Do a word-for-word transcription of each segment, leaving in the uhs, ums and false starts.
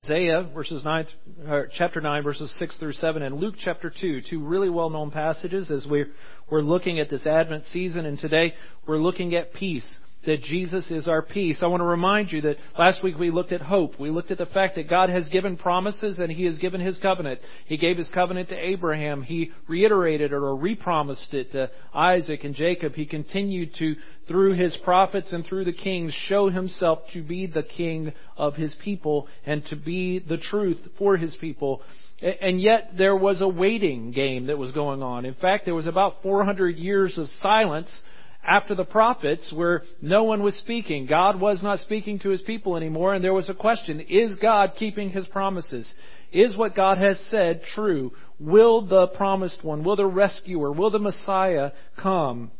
Isaiah verses nine, or chapter nine, verses six through seven, and Luke chapter two, two really well-known passages as we're, we're looking at this Advent season. And today we're looking at peace, that Jesus is our peace. I want to remind you that last week we looked at hope. We looked at the fact that God has given promises and He has given His covenant. He gave His covenant to Abraham. He reiterated it or repromised it to Isaac and Jacob. He continued to, through His prophets and through the kings, show Himself to be the King of His people and to be the truth for His people. And yet there was a waiting game that was going on. In fact, there was about four hundred years of silence after the prophets where no one was speaking. God was not speaking to His people anymore, and there was a question: is God keeping His promises? Is what God has said true? Will the promised one, will the rescuer, will the Messiah come?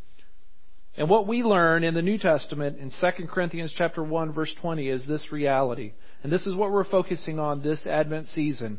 And what we learn in the New Testament in Second Corinthians chapter one verse twenty is this reality. And this is what we're focusing on this Advent season.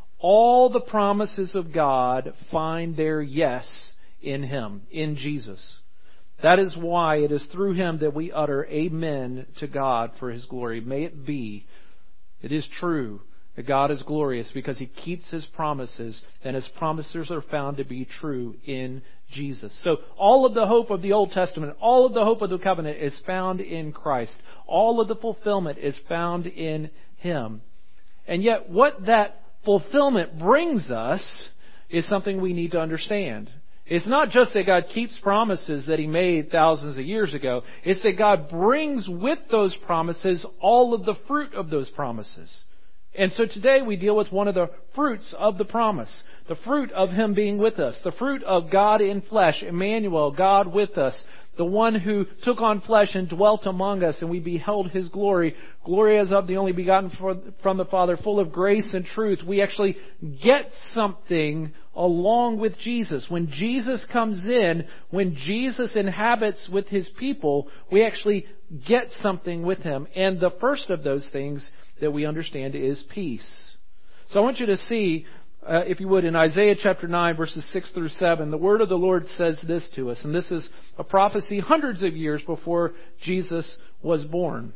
All the promises of God find their yes in Him, in Jesus. That is why it is through Him that we utter amen to God for His glory. May it be. It is true that God is glorious because He keeps His promises, and His promises are found to be true in Jesus. So all of the hope of the Old Testament, all of the hope of the covenant is found in Christ. All of the fulfillment is found in Him. And yet what that fulfillment brings us is something we need to understand. It's not just that God keeps promises that He made thousands of years ago. It's that God brings with those promises all of the fruit of those promises. And so today we deal with one of the fruits of the promise. The fruit of Him being with us. The fruit of God in flesh. Emmanuel, God with us. The one who took on flesh and dwelt among us, and we beheld His glory. Glory as of the only begotten from the Father, full of grace and truth. We actually get something along with Jesus. When Jesus comes in, when Jesus inhabits with His people, we actually get something with Him. And the first of those things that we understand is peace. So I want you to see, uh, if you would, in Isaiah chapter nine, verses six through seven, the word of the Lord says this to us. And this is a prophecy hundreds of years before Jesus was born.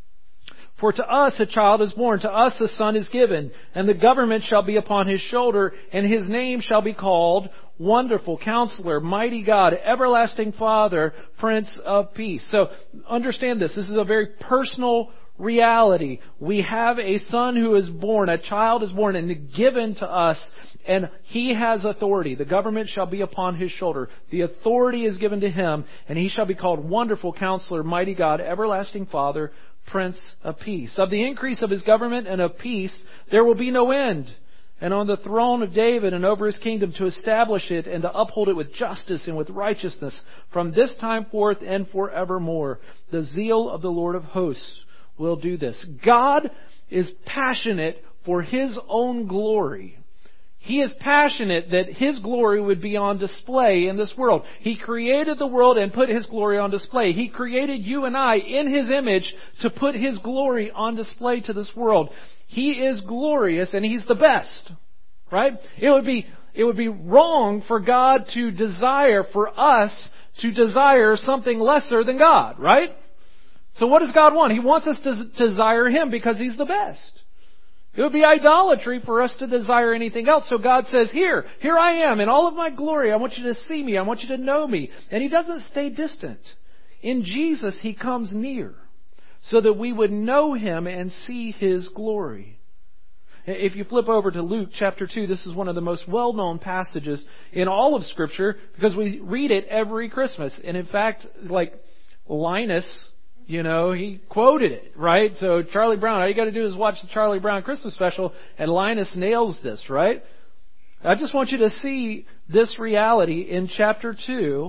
For to us a child is born, to us a son is given, and the government shall be upon His shoulder, and His name shall be called Wonderful, Counselor, Mighty God, Everlasting Father, Prince of Peace. So understand this. This is a very personal reality. We have a son who is born, a child is born and given to us, and He has authority. The government shall be upon His shoulder. The authority is given to Him, and He shall be called Wonderful, Counselor, Mighty God, Everlasting Father, Prince of Peace. Of the increase of His government and of peace there will be no end. And on the throne of David and over His kingdom, to establish it and to uphold it with justice and with righteousness from this time forth and forevermore. The zeal of the Lord of hosts will do this. God is passionate for His own glory. He is passionate that His glory would be on display in this world. He created the world and put His glory on display. He created you and I in His image to put His glory on display to this world. He is glorious and He's the best. Right? It would be, it would be wrong for God to desire for us to desire something lesser than God. Right? So what does God want? He wants us to desire Him because He's the best. It would be idolatry for us to desire anything else. So God says, here, here I am in all of my glory. I want you to see me. I want you to know me. And He doesn't stay distant. In Jesus, He comes near so that we would know Him and see His glory. If you flip over to Luke chapter two, this is one of the most well-known passages in all of Scripture because we read it every Christmas. And in fact, like Linus, you know, he quoted it, right? So Charlie Brown, all you got to do is watch the Charlie Brown Christmas special, and Linus nails this, right? I just want you to see this reality in chapter two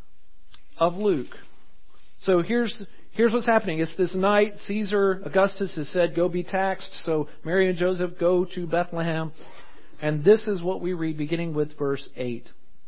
of Luke. So here's here's what's happening. It's this night. Caesar Augustus has said, go be taxed. So Mary and Joseph go to Bethlehem. And this is what we read beginning with verse eight.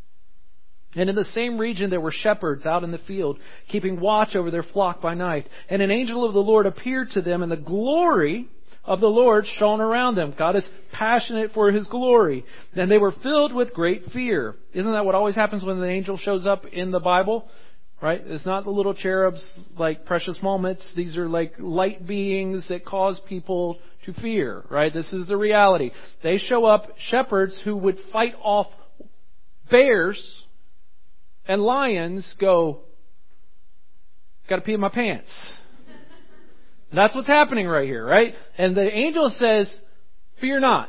And in the same region there were shepherds out in the field, keeping watch over their flock by night. And an angel of the Lord appeared to them, and the glory of the Lord shone around them. God is passionate for His glory. And they were filled with great fear. Isn't that what always happens when an angel shows up in the Bible? Right? It's not the little cherubs like precious moments. These are like light beings that cause people to fear, right? This is the reality. They show up, shepherds who would fight off bears and lions go, got to pee in my pants. That's what's happening right here, right? And the angel says, fear not.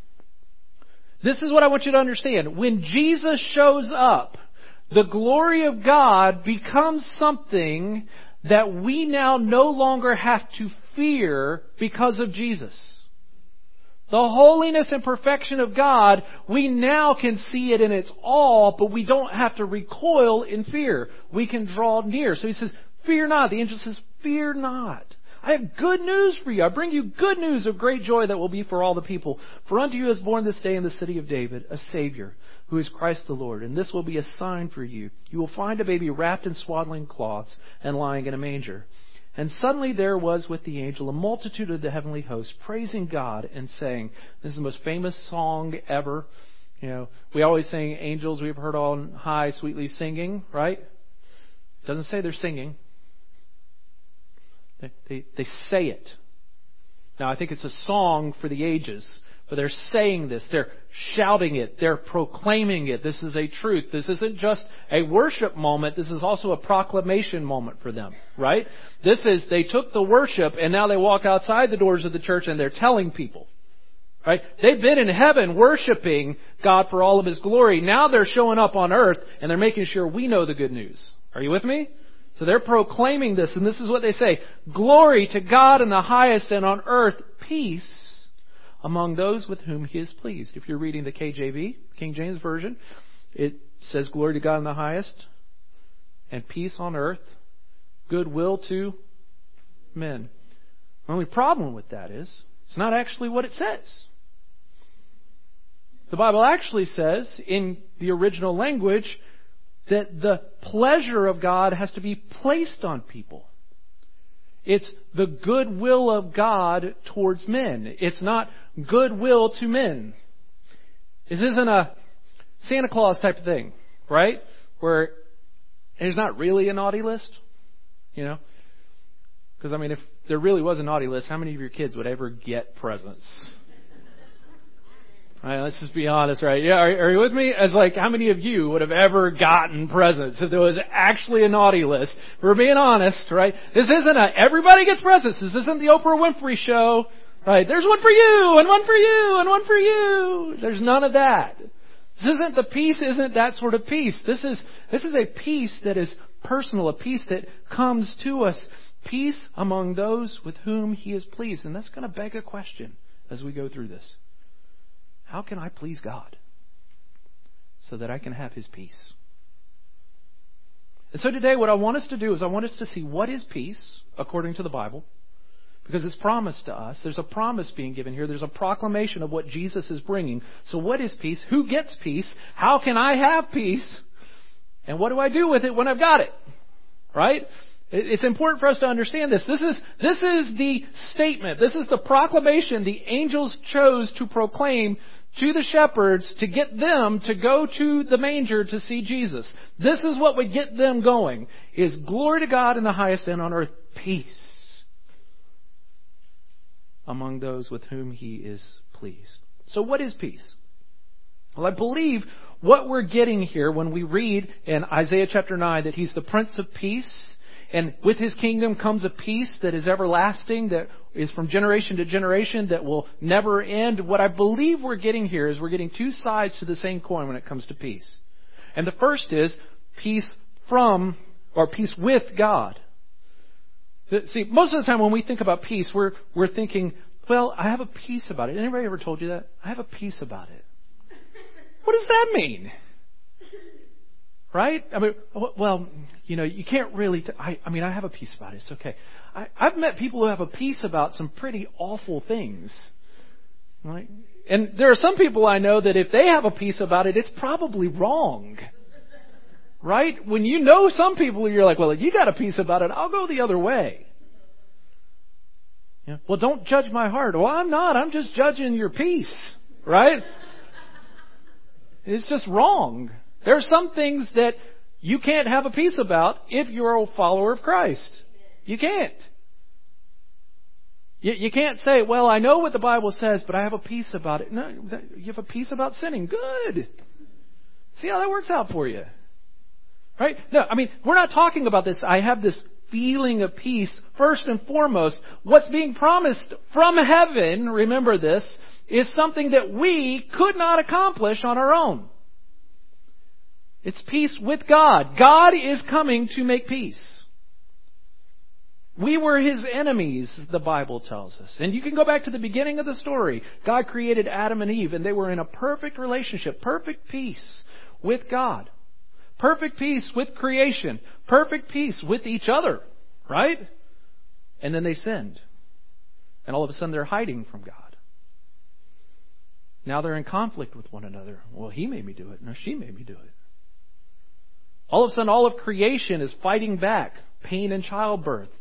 This is what I want you to understand. When Jesus shows up, the glory of God becomes something that we now no longer have to fear because of Jesus. The holiness and perfection of God, we now can see it in its all, but we don't have to recoil in fear. We can draw near. So he says, fear not. The angel says, fear not. I have good news for you. I bring you good news of great joy that will be for all the people. For unto you is born this day in the city of David a Savior, who is Christ the Lord. And this will be a sign for you. You will find a baby wrapped in swaddling cloths and lying in a manger. And suddenly there was with the angel a multitude of the heavenly hosts praising God and saying, this is the most famous song ever. You know, we always sing angels we've heard on high sweetly singing, right? It doesn't say they're singing. They, they, they say it. Now, I think it's a song for the ages, but they're saying this. They're shouting it. They're proclaiming it. This is a truth. This isn't just a worship moment. This is also a proclamation moment for them, right? This is, they took the worship and now they walk outside the doors of the church and they're telling people, right? They've been in heaven worshiping God for all of His glory. Now they're showing up on earth and they're making sure we know the good news. Are you with me? So they're proclaiming this, and this is what they say. Glory to God in the highest, and on earth peace among those with whom He is pleased. If you're reading the K J V, King James Version, it says glory to God in the highest, and peace on earth, goodwill to men. The only problem with that is, it's not actually what it says. The Bible actually says, in the original language, that the pleasure of God has to be placed on people. It's the goodwill of God towards men. It's not goodwill to men. This isn't a Santa Claus type of thing, right? Where there's not really a naughty list, you know? Because, I mean, if there really was a naughty list, how many of your kids would ever get presents? All right, let's just be honest, right? Yeah, are, are you with me? As like, how many of you would have ever gotten presents if there was actually a naughty list? If we're being honest, right? This isn't a everybody gets presents. This isn't the Oprah Winfrey show, right? There's one for you, and one for you, and one for you. There's none of that. This isn't the peace. Isn't that sort of peace? This is this is a peace that is personal, a peace that comes to us, peace among those with whom He is pleased, and that's going to beg a question as we go through this. How can I please God so that I can have His peace? And so today what I want us to do is I want us to see what is peace according to the Bible, because it's promised to us. There's a promise being given here. There's a proclamation of what Jesus is bringing. So what is peace? Who gets peace? How can I have peace? And what do I do with it when I've got it? Right? It's important for us to understand this. This is, this is the statement. This is the proclamation the angels chose to proclaim to the shepherds to get them to go to the manger to see Jesus. This is what would get them going, is glory to God in the highest, and on earth peace among those with whom He is pleased. So what is peace? Well, I believe what we're getting here when we read in Isaiah chapter nine that He's the Prince of Peace, and with His kingdom comes a peace that is everlasting, that is from generation to generation, that will never end. What I believe we're getting here is we're getting two sides to the same coin when it comes to peace. And the first is peace from, or peace with God. See, most of the time when we think about peace, we're we're thinking, well, I have a peace about it. Anybody ever told you that? I have a peace about it. What does that mean? Right? I mean, well, you know, you can't really... T- I, I mean, I have a peace about it. It's okay. I, I've met people who have a peace about some pretty awful things. Right? And there are some people I know that if they have a peace about it, it's probably wrong. Right? When you know some people, you're like, well, if you got a peace about it, I'll go the other way. Yeah. Well, don't judge my heart. Well, I'm not. I'm just judging your peace. Right? It's just wrong. There are some things that you can't have a peace about if you're a follower of Christ. You can't. You, you can't say, well, I know what the Bible says, but I have a peace about it. No, you have a peace about sinning. Good. See how that works out for you. Right? No, I mean, we're not talking about this. I have this feeling of peace. First and foremost, what's being promised from heaven, remember this, is something that we could not accomplish on our own. It's peace with God. God is coming to make peace. We were His enemies, the Bible tells us. And you can go back to the beginning of the story. God created Adam and Eve, and they were in a perfect relationship, perfect peace with God. Perfect peace with creation. Perfect peace with each other. Right? And then they sinned. And all of a sudden they're hiding from God. Now they're in conflict with one another. Well, he made me do it. No, she made me do it. All of a sudden all of creation is fighting back. Pain and childbirth.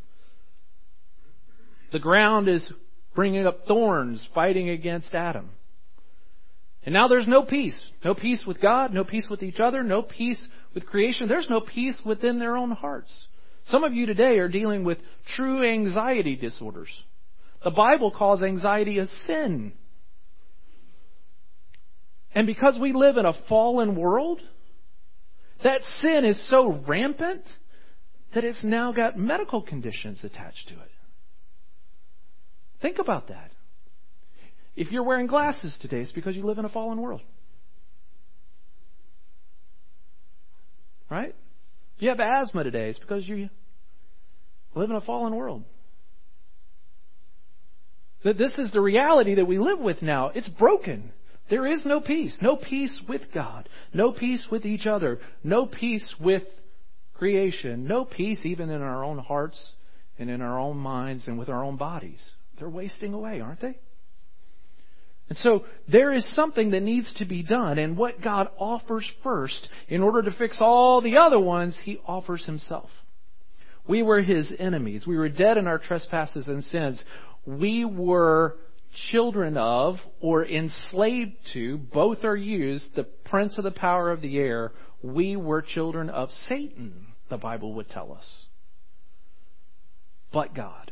The ground is bringing up thorns, fighting against Adam. And now there's no peace. No peace with God, no peace with each other, no peace with creation. There's no peace within their own hearts. Some of you today are dealing with true anxiety disorders. The Bible calls anxiety a sin. And because we live in a fallen world, that sin is so rampant that it's now got medical conditions attached to it. Think about that. If you're wearing glasses today, it's because you live in a fallen world. Right? If you have asthma today, it's because you live in a fallen world. That this is the reality that we live with now. It's broken. There is no peace. No peace with God. No peace with each other. No peace with creation. No peace even in our own hearts and in our own minds and with our own bodies. They're wasting away, aren't they? And so there is something that needs to be done. And what God offers first, in order to fix all the other ones, He offers Himself. We were His enemies. We were dead in our trespasses and sins. We were children of or enslaved to, both are used, the prince of the power of the air. We were children of Satan, the Bible would tell us. But God.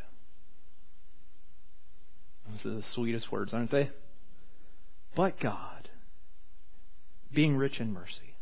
Those are the sweetest words, aren't they? But God, being rich in mercy,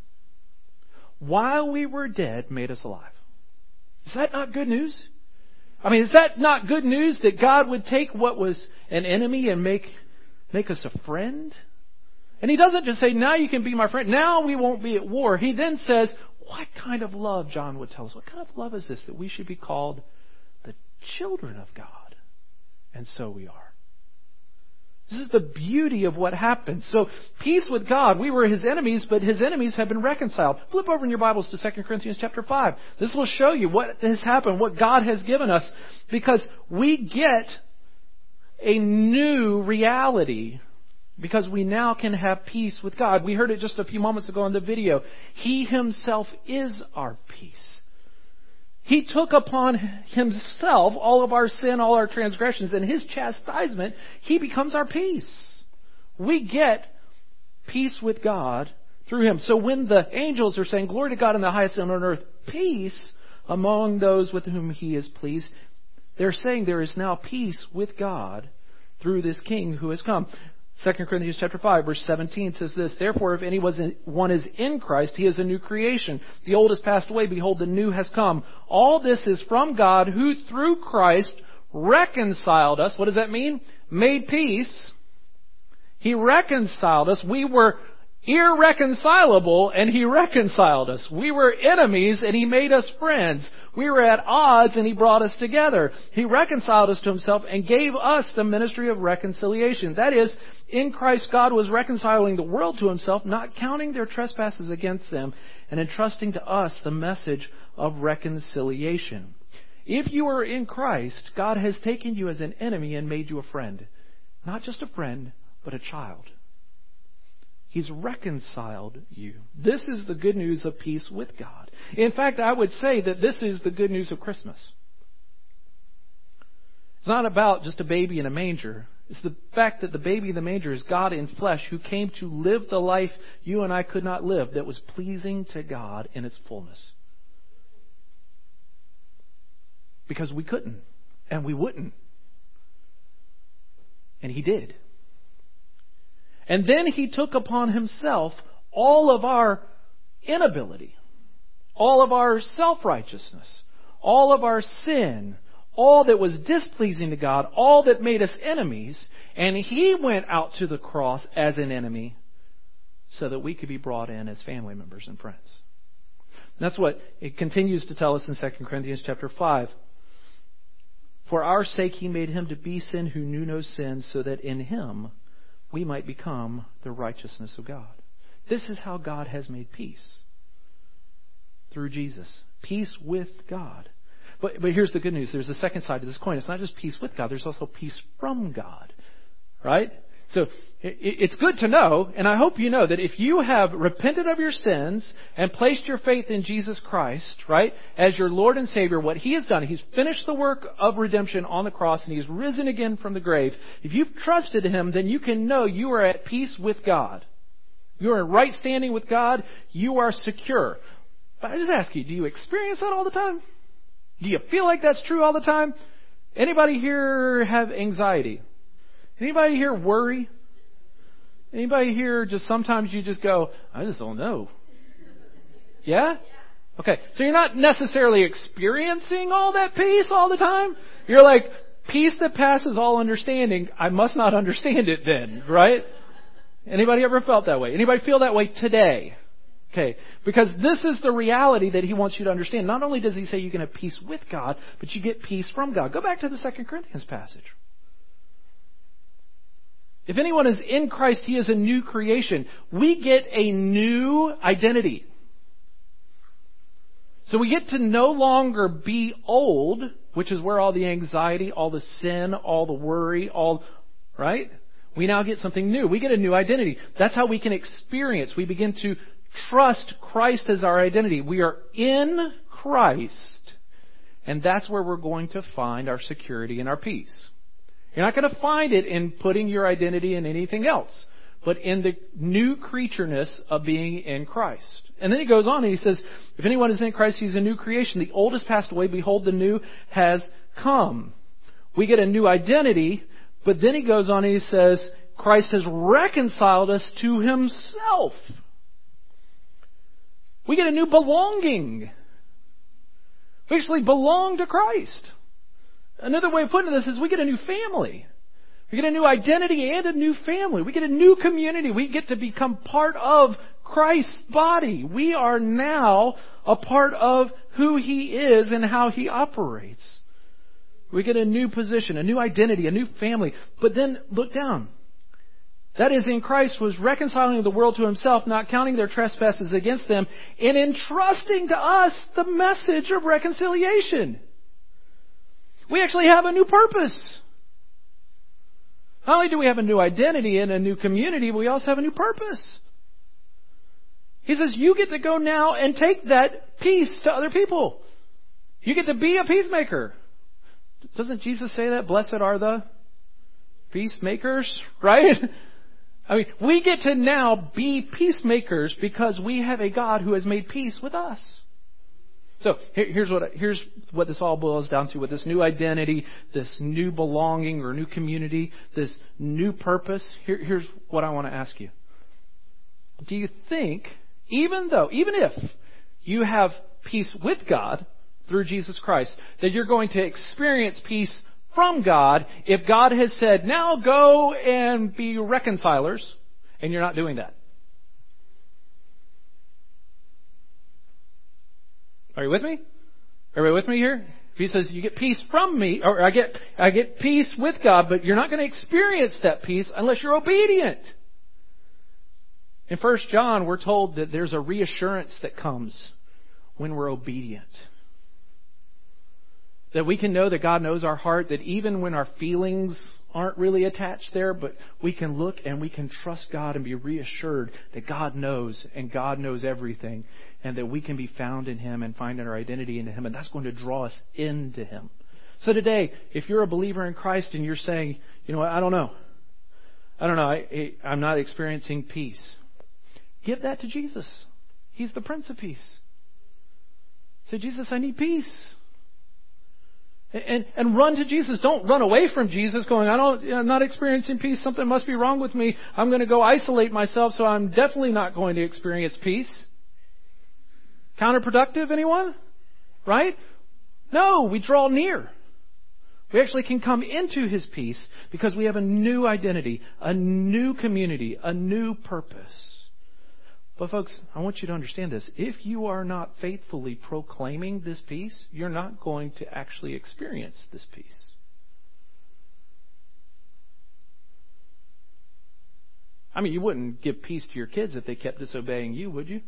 while we were dead, made us alive. Is that not good news? I mean, is that not good news that God would take what was an enemy and make make us a friend? And He doesn't just say, now you can be my friend. Now we won't be at war. He then says, what kind of love, John would tell us, what kind of love is this that we should be called the children of God? And so we are. This is the beauty of what happened. So, peace with God. We were His enemies, but His enemies have been reconciled. Flip over in your Bibles to Second Corinthians chapter five. This will show you what has happened, what God has given us. Because we get a new reality. Because we now can have peace with God. We heard it just a few moments ago in the video. He Himself is our peace. He took upon Himself all of our sin, all our transgressions, and His chastisement, He becomes our peace. We get peace with God through Him. So when the angels are saying, glory to God in the highest and on earth, peace among those with whom He is pleased, they're saying there is now peace with God through this King who has come. Second Corinthians chapter five, verse seventeen says this, therefore, if anyone is in Christ, he is a new creation. The old has passed away. Behold, the new has come. All this is from God, who through Christ reconciled us. What does that mean? Made peace. He reconciled us. We were irreconcilable, and He reconciled us. We were enemies, and He made us friends. We were at odds, and He brought us together. He reconciled us to Himself and gave us the ministry of reconciliation. That is, in Christ, God was reconciling the world to Himself, not counting their trespasses against them, and entrusting to us the message of reconciliation. If you are in Christ, God has taken you as an enemy and made you a friend. Not just a friend, but a child. He's reconciled you. This is the good news of peace with God. In fact, I would say that this is the good news of Christmas. It's not about just a baby in a manger. It's the fact that the baby in the manger is God in flesh who came to live the life you and I could not live, that was pleasing to God in its fullness. Because we couldn't, and we wouldn't. And he did. And then he took upon himself all of our inability, all of our self-righteousness, all of our sin, all that was displeasing to God, all that made us enemies, and he went out to the cross as an enemy so that we could be brought in as family members and friends. And that's what it continues to tell us in Second Corinthians chapter five. For our sake he made him to be sin who knew no sin, so that in him we might become the righteousness of God. This is how God has made peace. Through Jesus. Peace with God. But, but here's the good news. There's a second side to this coin. It's not just peace with God. There's also peace from God. Right? So it, it's good to know, and I hope you know, that if you have repented of your sins and placed your faith in Jesus Christ, right, as your Lord and Savior, what He has done, He's finished the work of redemption on the cross and He's risen again from the grave. If you've trusted Him, then you can know you are at peace with God. You are in right standing with God. You are secure. But I just ask you, do you experience that all the time? Do you feel like that's true all the time? Anybody here have anxiety? Anybody here worry? Anybody here just sometimes you just go, I just don't know. Yeah? Okay. So you're not necessarily experiencing all that peace all the time. You're like, peace that passes all understanding. I must not understand it then, right? Anybody ever felt that way? Anybody feel that way today? Okay. Because this is the reality that He wants you to understand. Not only does He say you can have peace with God, but you get peace from God. Go back to the Second Corinthians passage. If anyone is in Christ, he is a new creation. We get a new identity. So we get to no longer be old, which is where all the anxiety, all the sin, all the worry, all, right? We now get something new. We get a new identity. That's how we can experience. We begin to trust Christ as our identity. We are in Christ. And that's where we're going to find our security and our peace. You're not going to find it in putting your identity in anything else, but in the new creatureness of being in Christ. And then he goes on and he says, if anyone is in Christ, he's a new creation. The old has passed away. Behold, the new has come. We get a new identity, but then he goes on and he says, Christ has reconciled us to Himself. We get a new belonging. We actually belong to Christ. Another way of putting this is we get a new family. We get a new identity and a new family. We get a new community. We get to become part of Christ's body. We are now a part of who He is and how He operates. We get a new position, a new identity, a new family. But then look down. That is, in Christ was reconciling the world to Himself, not counting their trespasses against them, and entrusting to us the message of reconciliation. We actually have a new purpose. Not only do we have a new identity and a new community, but we also have a new purpose. He says, you get to go now and take that peace to other people. You get to be a peacemaker. Doesn't Jesus say that? Blessed are the peacemakers, right? I mean, we get to now be peacemakers because we have a God who has made peace with us. So here's what here's what this all boils down to with this new identity, this new belonging or new community, this new purpose. Here, here's what I want to ask you. Do you think, even though, even if you have peace with God through Jesus Christ, that you're going to experience peace from God if God has said, now go and be reconcilers, and you're not doing that? Are you with me? Are you with me here? If He says you get peace from me, or I get I get peace with God, but you're not going to experience that peace unless you're obedient. In First John, we're told that there's a reassurance that comes when we're obedient. That we can know that God knows our heart, that even when our feelings aren't really attached there, but we can look and we can trust God and be reassured that God knows and God knows everything, and that we can be found in Him and find our identity in Him, and that's going to draw us into Him. So today, if you're a believer in Christ and you're saying, you know what, I don't know. I don't know, I, I'm not experiencing peace. Give that to Jesus. He's the Prince of Peace. Say, Jesus, I need peace. And, and run to Jesus. Don't run away from Jesus going, I don't, I'm not experiencing peace. Something must be wrong with me. I'm going to go isolate myself, so I'm definitely not going to experience peace. Counterproductive, anyone? Right? No, we draw near. We actually can come into His peace because we have a new identity, a new community, a new purpose. But folks, I want you to understand this. If you are not faithfully proclaiming this peace, you're not going to actually experience this peace. I mean, you wouldn't give peace to your kids if they kept disobeying you, would you?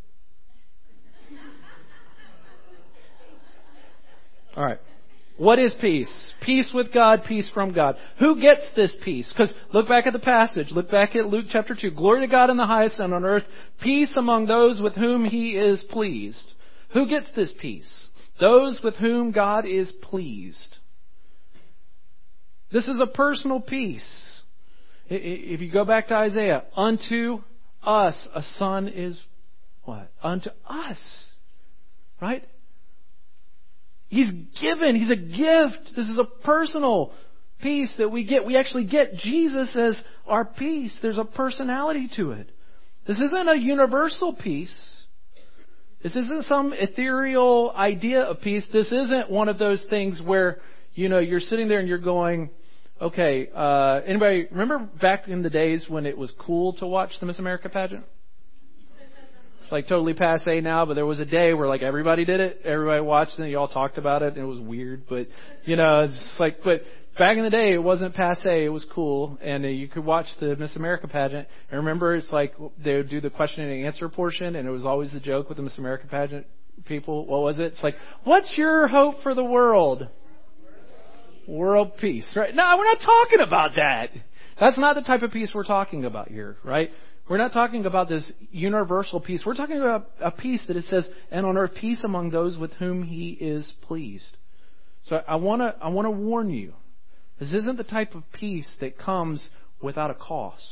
All right. What is peace? Peace with God, peace from God. Who gets this peace? Because look back at the passage. Look back at Luke chapter two. Glory to God in the highest and on earth. Peace among those with whom He is pleased. Who gets this peace? Those with whom God is pleased. This is a personal peace. If you go back to Isaiah, unto us a son is what? Unto us. Right? He's given. He's a gift. This is a personal peace that we get. We actually get Jesus as our peace. There's a personality to it. This isn't a universal peace. This isn't some ethereal idea of peace. This isn't one of those things where, you know, you're sitting there and you're going, okay, uh, anybody remember back in the days when it was cool to watch the Miss America pageant? Like totally passe now, but there was a day where like everybody did it, everybody watched it, and you all talked about it, and it was weird, but you know, it's like, but back in the day, it wasn't passe, it was cool, and uh, you could watch the Miss America pageant, and remember, it's like they would do the question and answer portion, and it was always the joke with the Miss America pageant people. What was it? It's like, what's your hope for the world? World peace, right? No, we're not talking about that. That's not the type of peace we're talking about here, right? We're not talking about this universal peace. We're talking about a peace that it says, and on earth peace among those with whom He is pleased. So I want to I want to warn you. This isn't the type of peace that comes without a cost.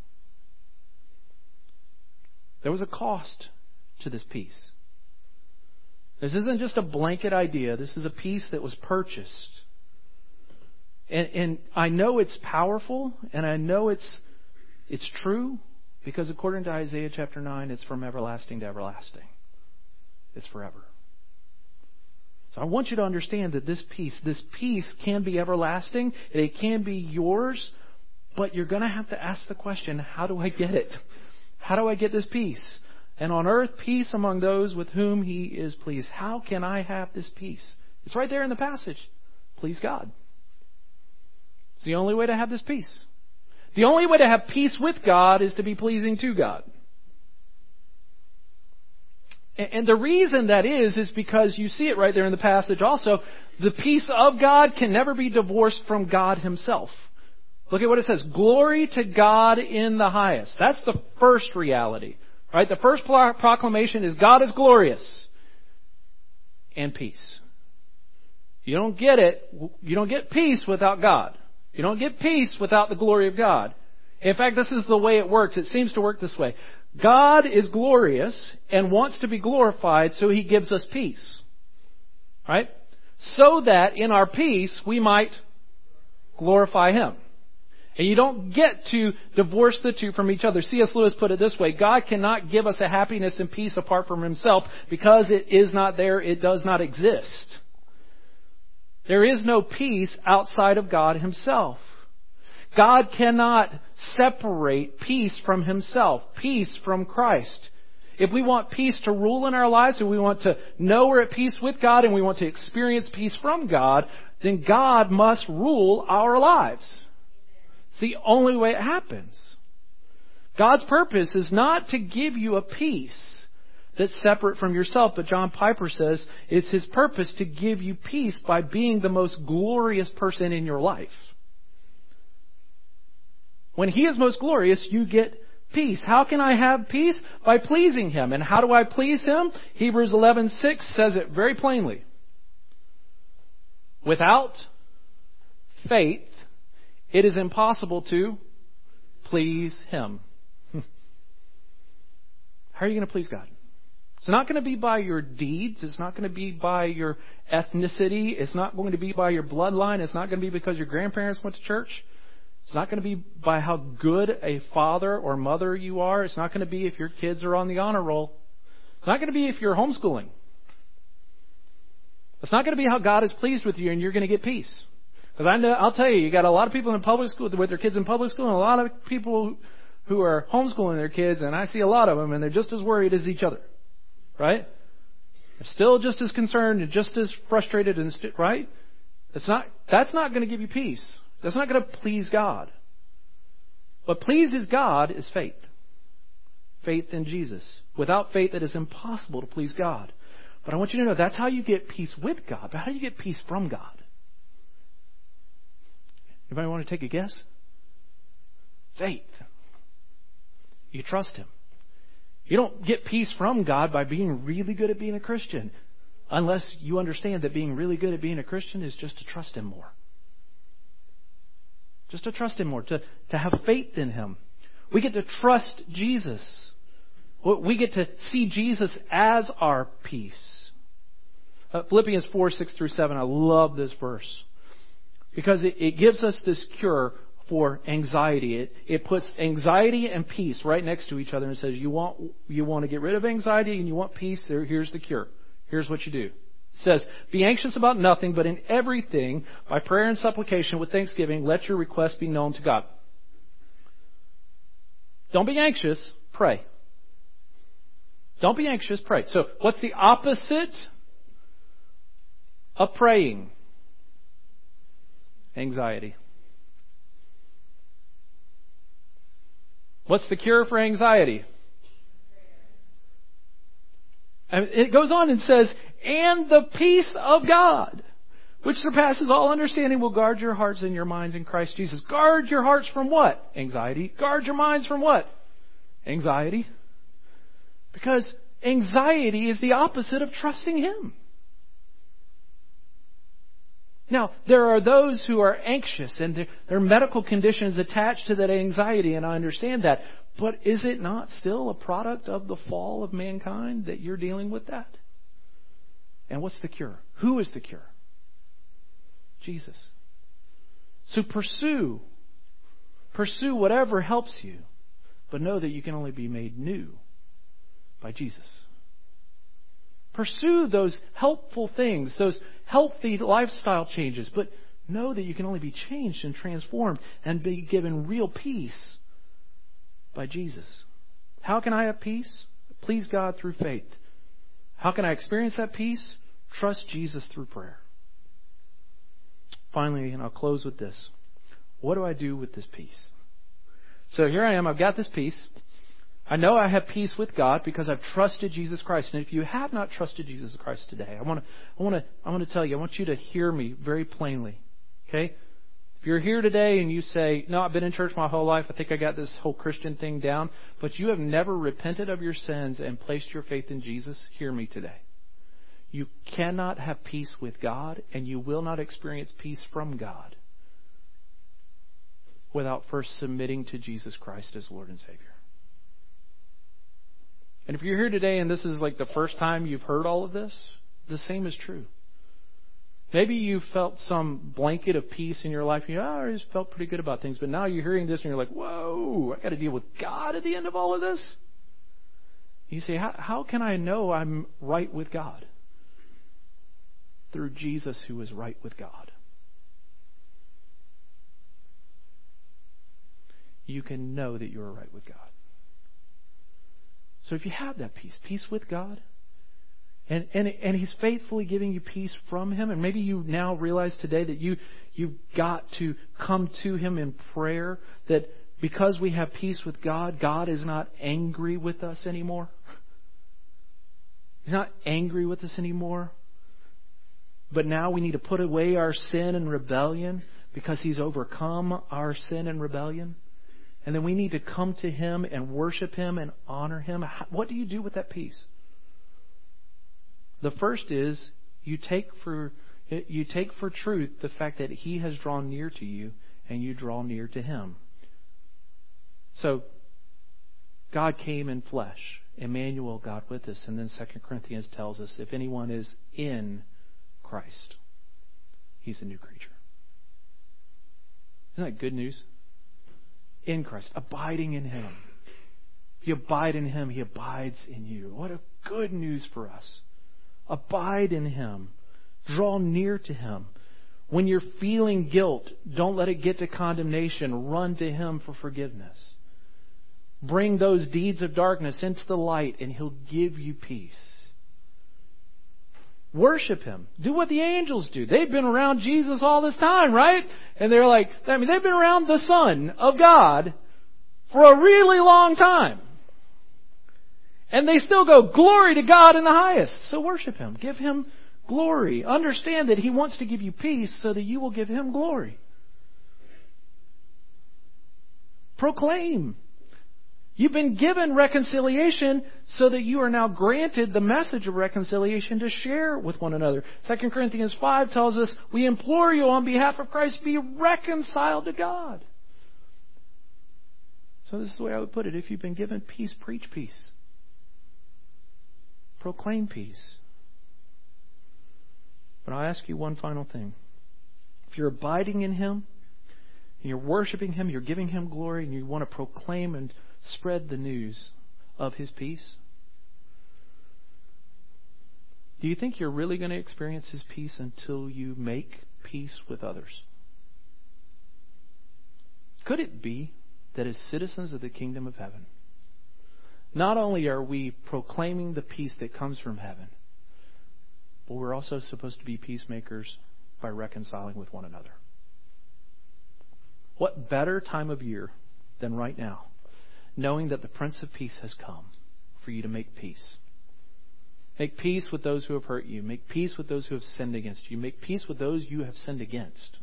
There was a cost to this peace. This isn't just a blanket idea. This is a peace that was purchased. And, and I know it's powerful, and I know it's it's true. Because according to Isaiah chapter nine, it's from everlasting to everlasting. It's forever. So I want you to understand that this peace, this peace can be everlasting. It can be yours. But you're going to have to ask the question, how do I get it? How do I get this peace? And on earth, peace among those with whom He is pleased. How can I have this peace? It's right there in the passage. Please God. It's the only way to have this peace. The only way to have peace with God is to be pleasing to God. And the reason that is, is because you see it right there in the passage also. The peace of God can never be divorced from God Himself. Look at what it says. Glory to God in the highest. That's the first reality. Right? The first proclamation is God is glorious. And peace. You don't get it. You don't get peace without God. You don't get peace without the glory of God. In fact, this is the way it works. It seems to work this way. God is glorious and wants to be glorified, so He gives us peace. Right? So that in our peace, we might glorify Him. And you don't get to divorce the two from each other. C S Lewis put it this way. God cannot give us a happiness and peace apart from Himself because it is not there. It does not exist. There is no peace outside of God Himself. God cannot separate peace from Himself, peace from Christ. If we want peace to rule in our lives, and we want to know we're at peace with God, and we want to experience peace from God, then God must rule our lives. It's the only way it happens. God's purpose is not to give you a peace that's separate from yourself. But John Piper says it's His purpose to give you peace by being the most glorious person in your life. When He is most glorious, you get peace. How can I have peace? By pleasing Him. And how do I please Him? Hebrews eleven six says it very plainly. Without faith, it is impossible to please Him. How are you going to please God? It's not going to be by your deeds. It's not going to be by your ethnicity. It's not going to be by your bloodline. It's not going to be because your grandparents went to church. It's not going to be by how good a father or mother you are. It's not going to be if your kids are on the honor roll. It's not going to be if you're homeschooling. It's not going to be how God is pleased with you and you're going to get peace. Because I know, I'll tell you, you got a lot of people in public school with their kids in public school, and a lot of people who are homeschooling their kids, and I see a lot of them, and they're just as worried as each other, right? They're still just as concerned and just as frustrated, and st- right? That's not that's not going to give you peace. That's not going to please God. What pleases God is faith. Faith in Jesus. Without faith, it is impossible to please God. But I want you to know that's how you get peace with God. But how do you get peace from God? Anybody want to take a guess? Faith. You trust Him. You don't get peace from God by being really good at being a Christian, unless you understand that being really good at being a Christian is just to trust Him more. Just to trust Him more, to, to have faith in Him. We get to trust Jesus. We get to see Jesus as our peace. Uh, Philippians four, six through seven, I love this verse. Because it, it gives us this cure for anxiety. It, it puts anxiety and peace right next to each other and says, you want, you want to get rid of anxiety and you want peace, there, here's the cure. Here's what you do. It says, be anxious about nothing, but in everything, by prayer and supplication with thanksgiving, let your requests be known to God. Don't be anxious, pray. Don't be anxious, pray. So what's the opposite of praying? Anxiety. What's the cure for anxiety? And it goes on and says, and the peace of God, which surpasses all understanding, will guard your hearts and your minds in Christ Jesus. Guard your hearts from what? Anxiety. Guard your minds from what? Anxiety. Because anxiety is the opposite of trusting Him. Now, there are those who are anxious and there, there are medical conditions attached to that anxiety, and I understand that. But is it not still a product of the fall of mankind that you're dealing with that? And what's the cure? Who is the cure? Jesus. So pursue. Pursue whatever helps you. But know that you can only be made new by Jesus. Pursue those helpful things, those healthy lifestyle changes. But know that you can only be changed and transformed and be given real peace by Jesus. How can I have peace? Please God through faith. How can I experience that peace? Trust Jesus through prayer. Finally, and I'll close with this. What do I do with this peace? So here I am. I've got this peace. I know I have peace with God because I've trusted Jesus Christ. And if you have not trusted Jesus Christ today, I want to, I want to, I want to tell you. I want you to hear me very plainly. Okay? If you're here today and you say, no, I've been in church my whole life. I think I got this whole Christian thing down. But you have never repented of your sins and placed your faith in Jesus, hear me today. You cannot have peace with God, and you will not experience peace from God without first submitting to Jesus Christ as Lord and Savior. And if you're here today and this is like the first time you've heard all of this, the same is true. Maybe you felt some blanket of peace in your life. You know, oh, I just felt pretty good about things. But now you're hearing this and you're like, whoa, I got to deal with God at the end of all of this? You say, how, how can I know I'm right with God? Through Jesus, who is right with God. You can know that you are right with God. So if you have that peace, peace with God, and, and, and He's faithfully giving you peace from Him, and maybe you now realize today that you, you've got to come to Him in prayer, that because we have peace with God, God is not angry with us anymore. He's not angry with us anymore. But now we need to put away our sin and rebellion because He's overcome our sin and rebellion. And then we need to come to Him and worship Him and honor Him. What do you do with that peace? The first is you take for you take for truth the fact that He has drawn near to you and you draw near to Him. So God came in flesh Emmanuel, God with us. And then Second Corinthians tells us if anyone is in Christ, he's a new creature. Isn't that good news? In Christ, abiding in Him. If you abide in Him, He abides in you. What a good news for us. Abide in Him. Draw near to Him. When you're feeling guilt, don't let it get to condemnation. Run to Him for forgiveness. Bring those deeds of darkness into the light and He'll give you peace. Worship Him. Do what the angels do. They've been around Jesus all this time, right? And they're like, I mean, they've been around the Son of God for a really long time. And they still go, glory to God in the highest. So worship Him. Give Him glory. Understand that He wants to give you peace so that you will give Him glory. Proclaim. You've been given reconciliation so that you are now granted the message of reconciliation to share with one another. Second Corinthians five tells us, we implore you on behalf of Christ, be reconciled to God. So this is the way I would put it. If you've been given peace, preach peace. Proclaim peace. But I'll ask you one final thing. If you're abiding in Him, and you're worshiping Him, you're giving Him glory, and you want to proclaim and spread the news of His peace, do you think you're really going to experience His peace until you make peace with others? Could it be that as citizens of the kingdom of heaven, not only are we proclaiming the peace that comes from heaven, but we're also supposed to be peacemakers by reconciling with one another? What better time of year than right now, knowing that the Prince of Peace has come for you to make peace. Make peace with those who have hurt you. Make peace with those who have sinned against you. Make peace with those you have sinned against.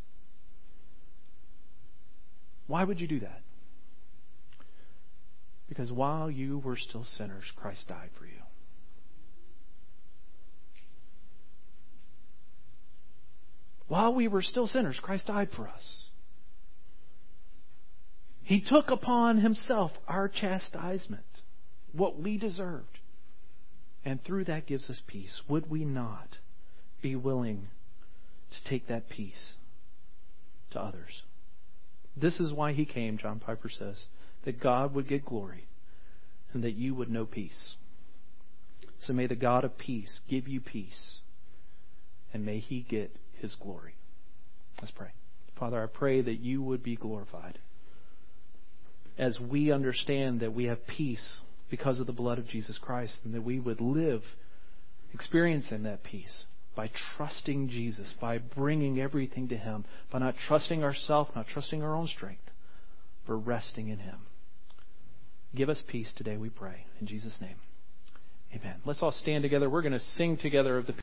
Why would you do that? Because while you were still sinners, Christ died for you. While we were still sinners, Christ died for us. He took upon Himself our chastisement, what we deserved. And through that gives us peace. Would we not be willing to take that peace to others? This is why He came, John Piper says, that God would get glory and that you would know peace. So may the God of peace give you peace, and may He get His glory. Let's pray. Father, I pray that you would be glorified as we understand that we have peace because of the blood of Jesus Christ, and that we would live experiencing that peace by trusting Jesus, by bringing everything to Him, by not trusting ourselves, not trusting our own strength, but resting in Him. Give us peace today, we pray. In Jesus' name, amen. Let's all stand together. We're going to sing together of the